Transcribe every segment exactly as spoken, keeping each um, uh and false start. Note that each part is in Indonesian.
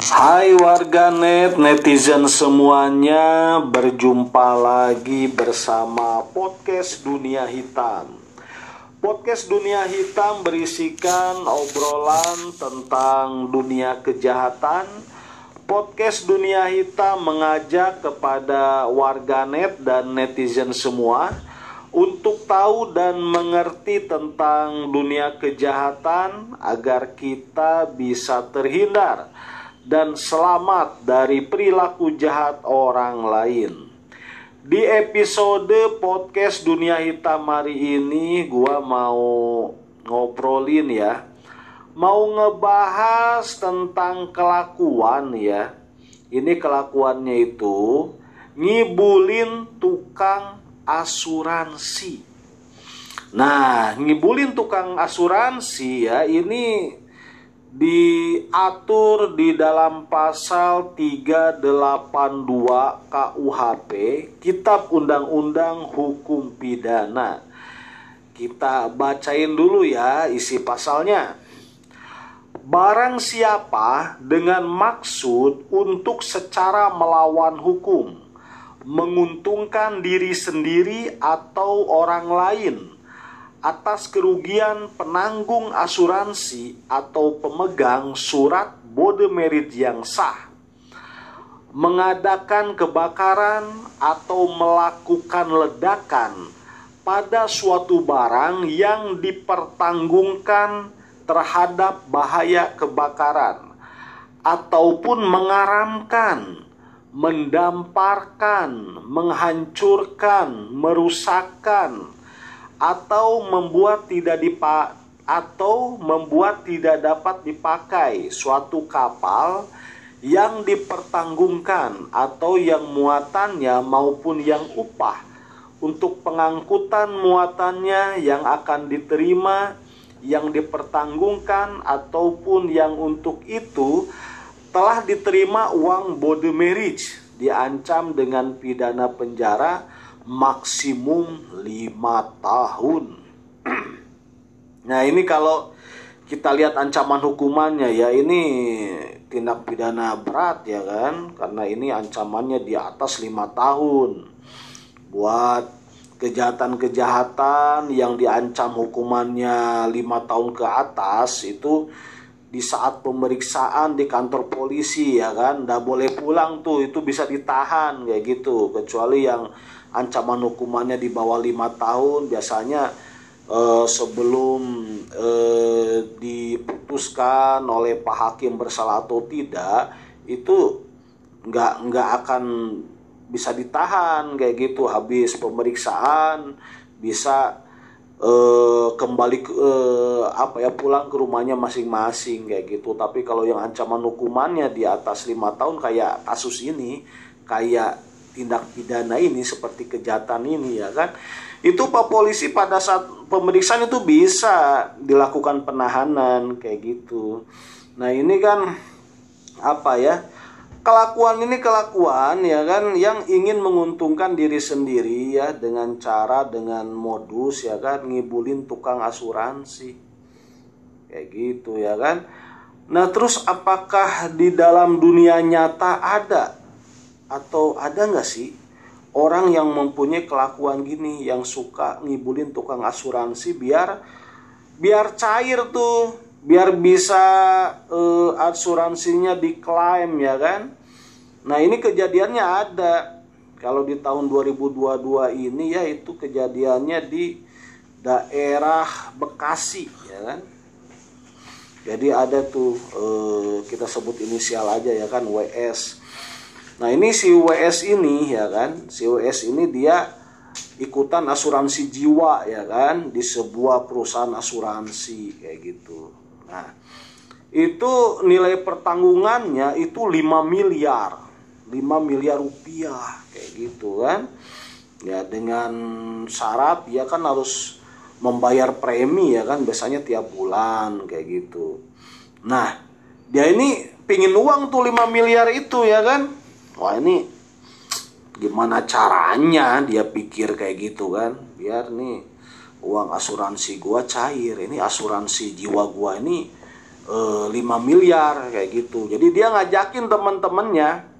Hai warganet, netizen semuanya, berjumpa lagi bersama Podcast Dunia Hitam. Podcast Dunia Hitam berisikan obrolan tentang dunia kejahatan. Podcast Dunia Hitam mengajak kepada warganet dan netizen semua untuk tahu dan mengerti tentang dunia kejahatan agar kita bisa terhindar dan selamat dari perilaku jahat orang lain. Di episode podcast Dunia Hitam hari ini gua mau ngobrolin ya, mau ngebahas tentang kelakuan ya. Ini kelakuannya itu ngibulin tukang asuransi. Nah, ngibulin tukang asuransi ya, ini diatur di dalam pasal tiga delapan dua K U H P, Kitab Undang-Undang Hukum Pidana. Kita bacain dulu ya isi pasalnya. Barang siapa dengan maksud untuk secara melawan hukum, menguntungkan diri sendiri atau orang lain atas kerugian penanggung asuransi atau pemegang surat bode merit yang sah, mengadakan kebakaran atau melakukan ledakan pada suatu barang yang dipertanggungkan terhadap bahaya kebakaran, ataupun mengaramkan, mendamparkan, menghancurkan, merusakkan, atau membuat tidak dipa atau membuat tidak dapat dipakai suatu kapal yang dipertanggungkan atau yang muatannya maupun yang upah untuk pengangkutan muatannya yang akan diterima yang dipertanggungkan ataupun yang untuk itu telah diterima uang bode merit, diancam dengan pidana penjara maksimum lima tahun. Nah, ini kalau kita lihat ancaman hukumannya ya, ini tindak pidana berat ya kan, karena ini ancamannya di atas lima tahun. Buat kejahatan-kejahatan yang diancam hukumannya lima tahun ke atas itu di saat pemeriksaan di kantor polisi ya kan, nggak boleh pulang tuh, itu bisa ditahan kayak gitu. Kecuali yang ancaman hukumannya di bawah lima tahun, biasanya eh, sebelum eh, diputuskan oleh Pak Hakim bersalah atau tidak, itu nggak nggak akan bisa ditahan kayak gitu. Habis pemeriksaan bisa eh, kembali ke eh, apa ya pulang ke rumahnya masing-masing kayak gitu. Tapi kalau yang ancaman hukumannya di atas lima tahun kayak kasus ini, kayak tindak pidana ini seperti kejahatan ini ya kan, itu Pak Polisi pada saat pemeriksaan itu bisa dilakukan penahanan kayak gitu. Nah, ini kan apa ya, kelakuan ini kelakuan ya kan yang ingin menguntungkan diri sendiri ya, dengan cara dengan modus ya kan ngibulin tukang asuransi kayak gitu ya kan. Nah, terus apakah di dalam dunia nyata ada atau ada nggak sih orang yang mempunyai kelakuan gini, yang suka ngibulin tukang asuransi biar biar cair tuh, biar bisa uh, asuransinya diklaim ya kan. Nah, ini kejadiannya ada kalau di tahun dua ribu dua puluh dua ini ya, itu kejadiannya di daerah Bekasi ya kan. Jadi ada tuh uh, kita sebut inisial aja ya kan, W S. Nah, ini si W S ini ya kan, si W S ini dia ikutan asuransi jiwa ya kan di sebuah perusahaan asuransi kayak gitu. Nah, itu nilai pertanggungannya itu lima miliar rupiah kayak gitu kan. Ya, dengan syarat dia kan harus membayar premi ya kan, biasanya tiap bulan kayak gitu. Nah, dia ini pingin uang tuh lima miliar itu ya kan. Wah, ini gimana caranya dia pikir kayak gitu kan, biar nih uang asuransi gua cair. Ini asuransi jiwa gua ini eh, lima miliar kayak gitu. Jadi dia ngajakin teman-temannya.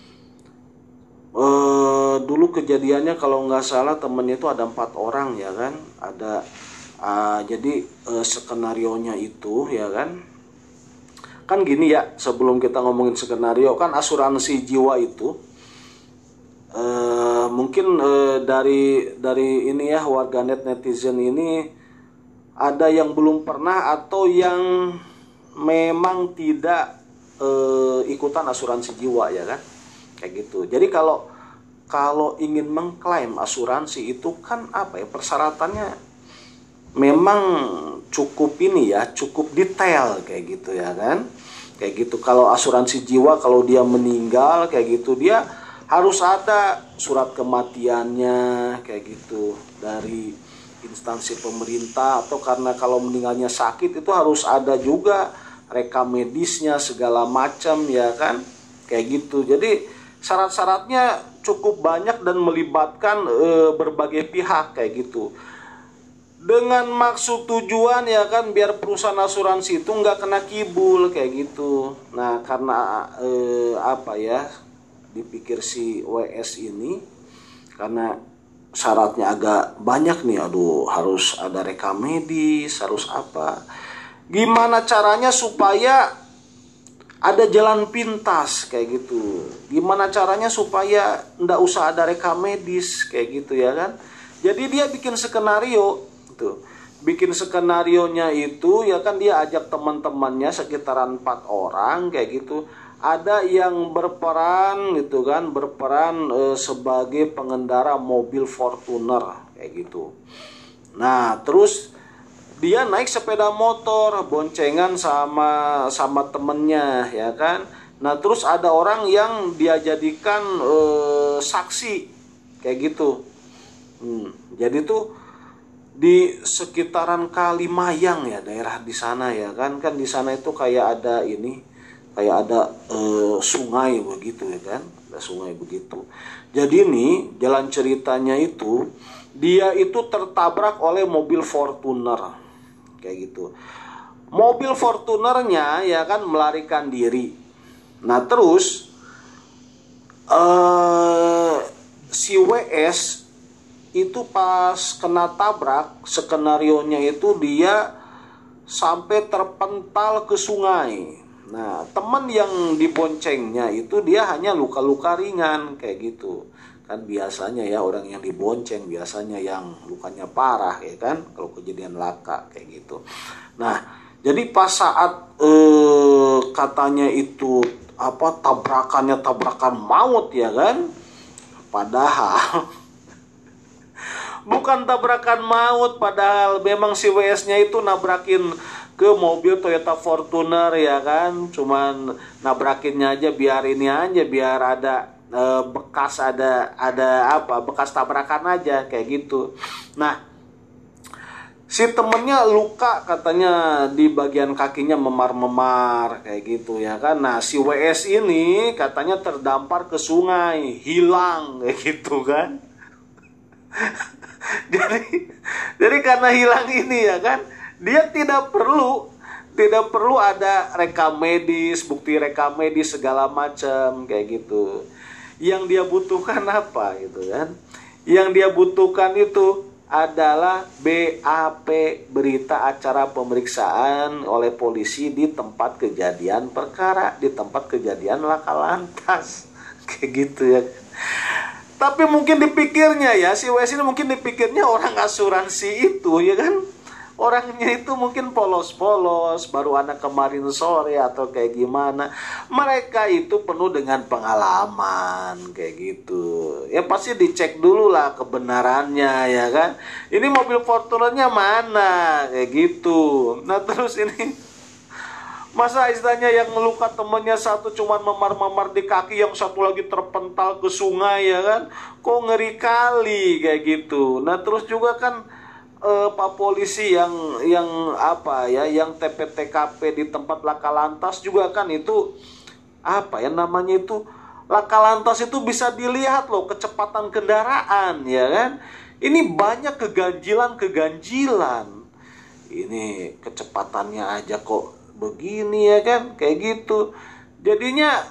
Eh, dulu kejadiannya kalau nggak salah temennya itu ada empat orang ya kan, ada uh, jadi uh, skenarionya itu ya kan, kan gini ya, sebelum kita ngomongin skenario kan asuransi jiwa itu uh, mungkin uh, dari dari ini ya warganet netizen ini ada yang belum pernah atau yang memang tidak uh, ikutan asuransi jiwa ya kan. Kayak gitu. Jadi kalau kalau ingin mengklaim asuransi itu kan apa ya, persyaratannya memang cukup ini ya, cukup detail kayak gitu ya kan. Kayak gitu. Kalau asuransi jiwa kalau dia meninggal kayak gitu, dia harus ada surat kematiannya kayak gitu dari instansi pemerintah, atau karena kalau meninggalnya sakit itu harus ada juga rekam medisnya segala macam ya kan. Kayak gitu. Jadi syarat-syaratnya cukup banyak dan melibatkan e, berbagai pihak kayak gitu. Dengan maksud tujuan ya kan biar perusahaan asuransi itu nggak kena kibul kayak gitu. Nah karena e, apa ya dipikir si W S ini, karena syaratnya agak banyak nih, aduh harus ada rekam medis, harus apa. Gimana caranya supaya ada jalan pintas kayak gitu. Gimana caranya supaya ndak usah ada rekam medis kayak gitu ya kan. Jadi dia bikin skenario tuh. Bikin skenarionya itu ya kan, dia ajak teman-temannya sekitaran empat orang kayak gitu. Ada yang berperan gitu kan, berperan e, sebagai pengendara mobil Fortuner kayak gitu. Nah, terus dia naik sepeda motor boncengan sama sama temennya ya kan. Nah terus ada orang yang dia jadikan e, saksi kayak gitu. Hmm, jadi tuh di sekitaran Kalimayang ya, daerah di sana ya kan, kan di sana itu kayak ada ini, kayak ada e, sungai begitu ya kan, ada sungai begitu. Jadi nih jalan ceritanya itu, dia itu tertabrak oleh mobil Fortuner kayak gitu. Mobil Fortunernya ya kan melarikan diri. Nah terus uh, si W S itu pas kena tabrak, skenarionya itu dia sampai terpental ke sungai. Nah teman yang diboncengnya itu dia hanya luka-luka ringan kayak gitu. Kan biasanya ya orang yang dibonceng biasanya yang lukanya parah ya kan, kalau kejadian laka kayak gitu. Nah jadi pas saat eh, katanya itu apa tabrakannya tabrakan maut ya kan, padahal bukan tabrakan maut, padahal memang si W S-nya itu nabrakin ke mobil Toyota Fortuner ya kan, cuman nabrakinnya aja biar ini aja, biar ada E, bekas ada ada apa bekas tabrakan aja kayak gitu. Nah si temennya luka katanya di bagian kakinya memar-memar kayak gitu ya kan. Nah si W S ini katanya terdampar ke sungai, hilang kayak gitu kan. jadi jadi karena hilang ini ya kan, dia tidak perlu tidak perlu ada rekam medis, bukti rekam medis segala macam kayak gitu. Yang dia butuhkan apa gitu kan? Yang dia butuhkan itu adalah B A P, berita acara pemeriksaan oleh polisi di tempat kejadian perkara, di tempat kejadian laka lantas kayak gitu ya. Tapi mungkin dipikirnya ya, si W S ini mungkin dipikirnya orang asuransi itu ya kan, orangnya itu mungkin polos-polos, baru anak kemarin sore atau kayak gimana. Mereka itu penuh dengan pengalaman kayak gitu. Ya pasti dicek dulu lah kebenarannya ya kan. Ini mobil Fortunernya mana kayak gitu. Nah terus ini masa istilahnya yang meluka temennya satu cuman memar-memar di kaki, yang satu lagi terpental ke sungai ya kan. Kok ngeri kali kayak gitu. Nah terus juga kan Uh, Pak polisi yang yang apa ya, yang T P T K P di tempat laka lantas juga kan itu apa ya namanya itu, laka lantas itu bisa dilihat loh kecepatan kendaraan ya kan. Ini banyak keganjilan-keganjilan. Ini kecepatannya aja kok begini ya kan, kayak gitu. Jadinya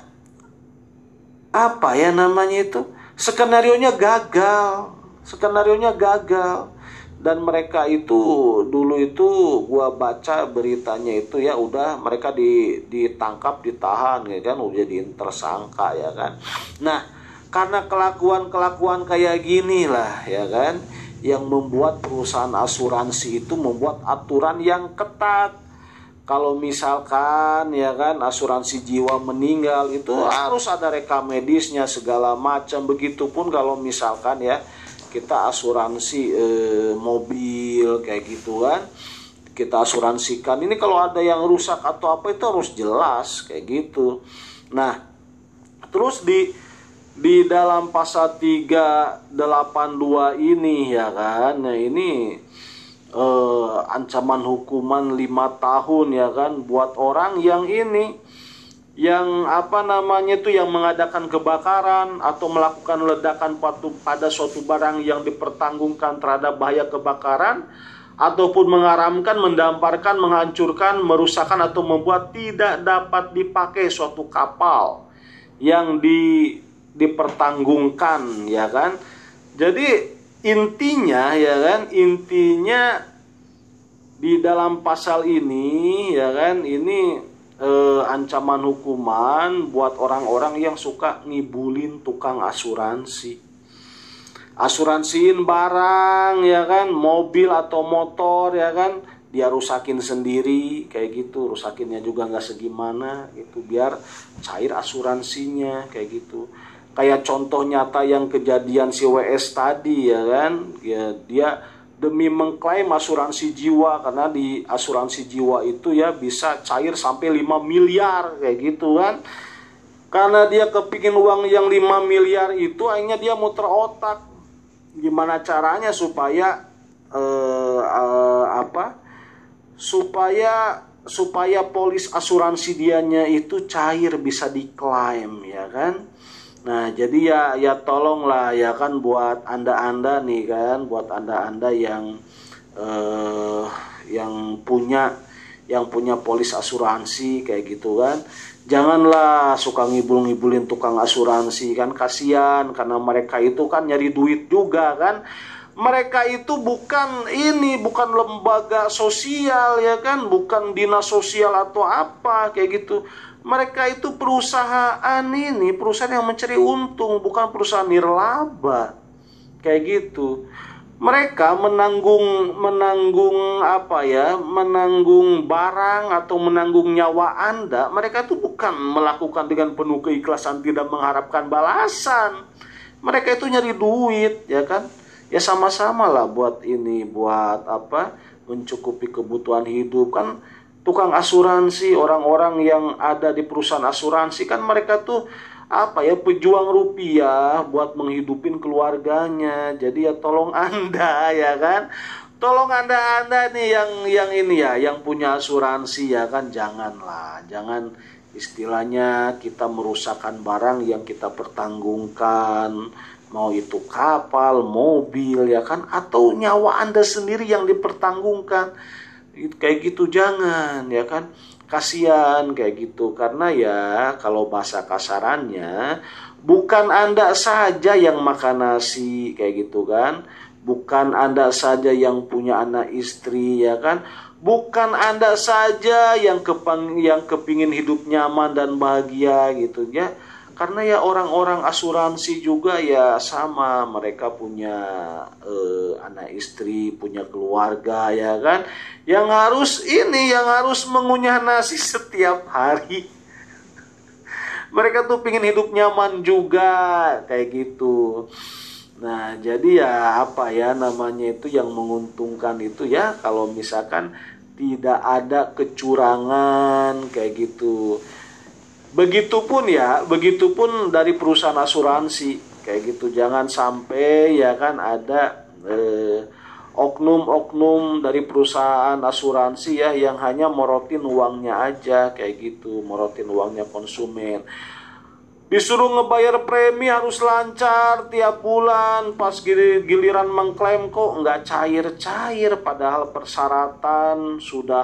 apa ya namanya itu, skenarionya gagal, skenarionya gagal. Dan mereka itu dulu itu gua baca beritanya itu ya udah mereka di, ditangkap, ditahan ya kan, udah jadiin tersangka ya kan. Nah, karena kelakuan-kelakuan kayak gini lah ya kan, yang membuat perusahaan asuransi itu membuat aturan yang ketat. Kalau misalkan ya kan asuransi jiwa meninggal itu harus ada rekam medisnya segala macam. Begitupun kalau misalkan ya kita asuransi eh, mobil kayak gitu kan, kita asuransikan ini kalau ada yang rusak atau apa itu harus jelas kayak gitu. Nah, terus di di dalam pasal tiga delapan dua ini ya kan, nah ini eh, ancaman hukuman lima tahun ya kan buat orang yang ini yang apa namanya itu yang mengadakan kebakaran atau melakukan ledakan pada suatu barang yang dipertanggungkan terhadap bahaya kebakaran, ataupun mengaramkan, mendamparkan, menghancurkan, merusakkan atau membuat tidak dapat dipakai suatu kapal yang di dipertanggungkan ya kan. Jadi intinya ya kan, intinya di dalam pasal ini ya kan, ini Eh, ancaman hukuman buat orang-orang yang suka ngibulin tukang asuransi. Asuransiin barang ya kan, mobil atau motor ya kan, dia rusakin sendiri kayak gitu, rusakinnya juga nggak segimana itu biar cair asuransinya kayak gitu. Kayak contoh nyata yang kejadian si W S tadi ya kan, ya dia demi mengklaim asuransi jiwa, karena di asuransi jiwa itu ya bisa cair sampai lima miliar kayak gitu kan. Karena dia kepingin uang yang lima miliar itu, akhirnya dia muter otak gimana caranya supaya eh, eh, apa supaya supaya polis asuransi dianya itu cair, bisa diklaim ya kan. Nah, jadi ya ya tolonglah ya kan buat Anda-anda nih kan, buat Anda-anda yang eh, yang punya yang punya polis asuransi kayak gitu kan. Janganlah suka ngibul-ngibulin tukang asuransi kan, kasihan karena mereka itu kan nyari duit juga kan. Mereka itu bukan ini, bukan lembaga sosial ya kan, bukan dinas sosial atau apa kayak gitu. Mereka itu perusahaan ini, perusahaan yang mencari untung, bukan perusahaan nirlaba. Kayak gitu. Mereka menanggung menanggung apa ya? Menanggung barang atau menanggung nyawa Anda. Mereka itu bukan melakukan dengan penuh keikhlasan, tidak mengharapkan balasan. Mereka itu nyari duit, ya kan? Ya sama-sama lah buat ini, buat apa? Mencukupi kebutuhan hidup kan. Tukang asuransi, orang-orang yang ada di perusahaan asuransi kan mereka tuh apa ya, pejuang rupiah buat menghidupin keluarganya. Jadi ya tolong Anda ya kan, tolong anda anda nih yang yang ini ya, yang punya asuransi ya kan, janganlah, jangan istilahnya kita merusakkan barang yang kita pertanggungkan, mau itu kapal, mobil ya kan, atau nyawa Anda sendiri yang dipertanggungkan. Kayak gitu jangan ya kan, kasihan kayak gitu. Karena ya kalau bahasa kasarannya, bukan Anda saja yang makan nasi kayak gitu kan, bukan Anda saja yang punya anak istri ya kan, bukan Anda saja yang kepang, yang kepingin hidup nyaman dan bahagia gitu ya. Karena ya orang-orang asuransi juga ya sama, mereka punya eh, anak istri, punya keluarga ya kan, yang harus ini, yang harus mengunyah nasi setiap hari. Mereka tuh pingin hidup nyaman juga kayak gitu. Nah jadi ya apa ya namanya itu, yang menguntungkan itu ya kalau misalkan tidak ada kecurangan kayak gitu. Begitupun ya, begitupun dari perusahaan asuransi kayak gitu. Jangan sampai ya kan ada eh, oknum-oknum dari perusahaan asuransi ya yang hanya morotin uangnya aja kayak gitu, morotin uangnya konsumen. Disuruh ngebayar premi harus lancar tiap bulan, pas giliran mengklaim kok nggak cair-cair, padahal persyaratan sudah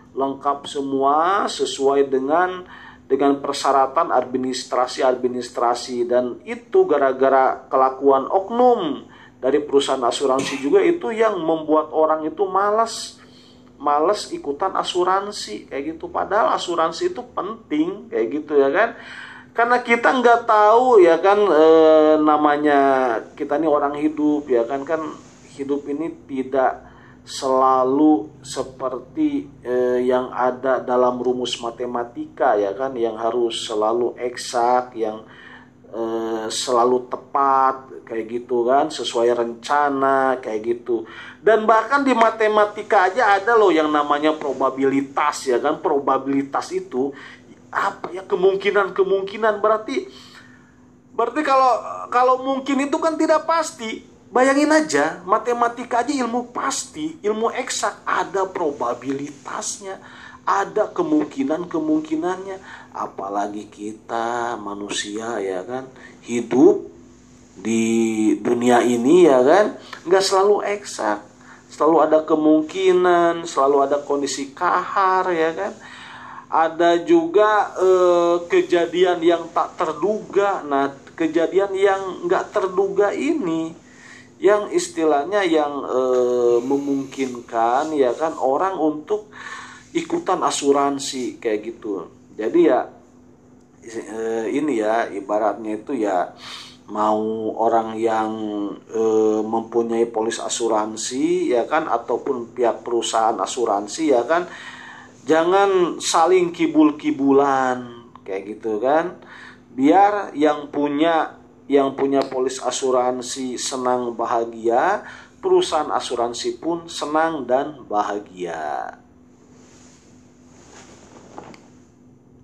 lengkap semua sesuai dengan dengan persyaratan administrasi-administrasi, dan itu gara-gara kelakuan oknum dari perusahaan asuransi juga itu yang membuat orang itu malas malas ikutan asuransi kayak gitu. Padahal asuransi itu penting kayak gitu ya kan, karena kita nggak tahu ya kan, e, namanya kita ini orang hidup ya kan, kan hidup ini tidak selalu seperti eh, yang ada dalam rumus matematika ya kan, yang harus selalu eksak, yang eh, selalu tepat kayak gitu kan, sesuai rencana kayak gitu. Dan bahkan di matematika aja ada loh yang namanya probabilitas ya kan. Probabilitas itu apa ya, kemungkinan-kemungkinan, berarti berarti kalau kalau mungkin itu kan tidak pasti. Bayangin aja, matematika aja ilmu pasti, ilmu eksak, ada probabilitasnya, ada kemungkinan-kemungkinannya. Apalagi kita manusia ya kan, hidup di dunia ini ya kan, nggak selalu eksak, selalu ada kemungkinan, selalu ada kondisi kahar ya kan. Ada juga eh, kejadian yang tak terduga. Nah, kejadian yang nggak terduga ini yang istilahnya yang e, memungkinkan ya kan orang untuk ikutan asuransi kayak gitu. Jadi ya e, ini ya ibaratnya itu ya, mau orang yang e, mempunyai polis asuransi ya kan, ataupun pihak perusahaan asuransi ya kan, jangan saling kibul-kibulan kayak gitu kan, biar yang punya yang punya polis asuransi senang bahagia, perusahaan asuransi pun senang dan bahagia.